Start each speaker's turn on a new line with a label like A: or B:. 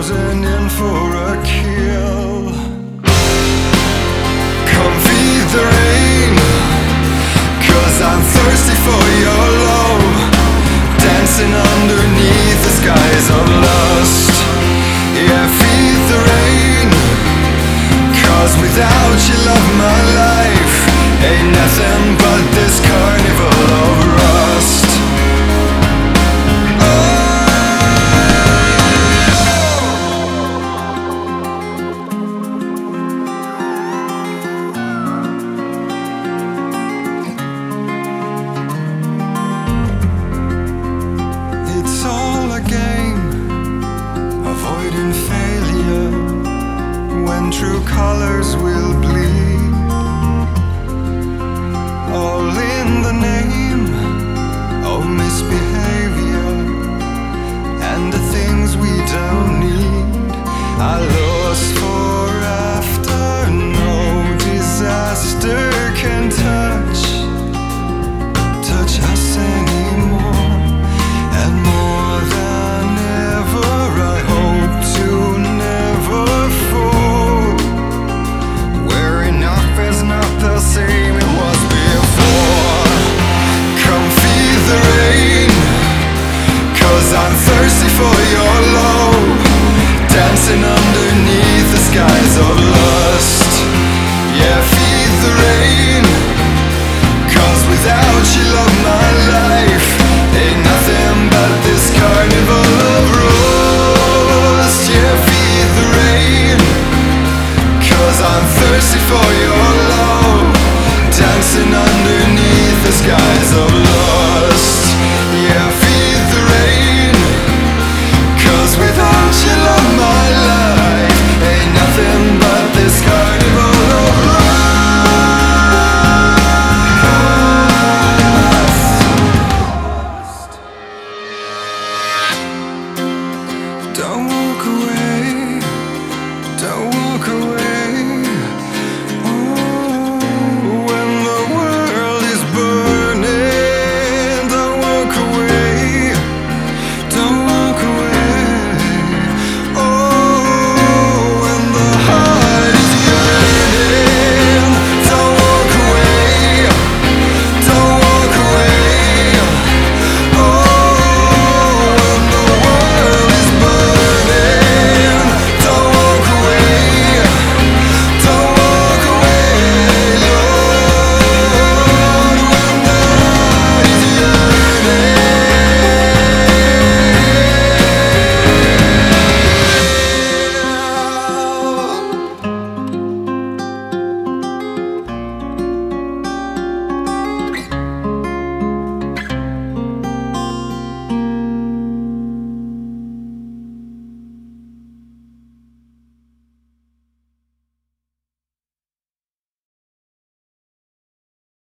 A: frozen in for a kill. Come feed the rain, 'cause I'm thirsty for your love. Dancing underneath the skies of lust. Yeah, feed the rain, 'cause without you, love, my life ain't nothing but this carnival of rust. It's all a game, avoiding failure, when true colors will bleed.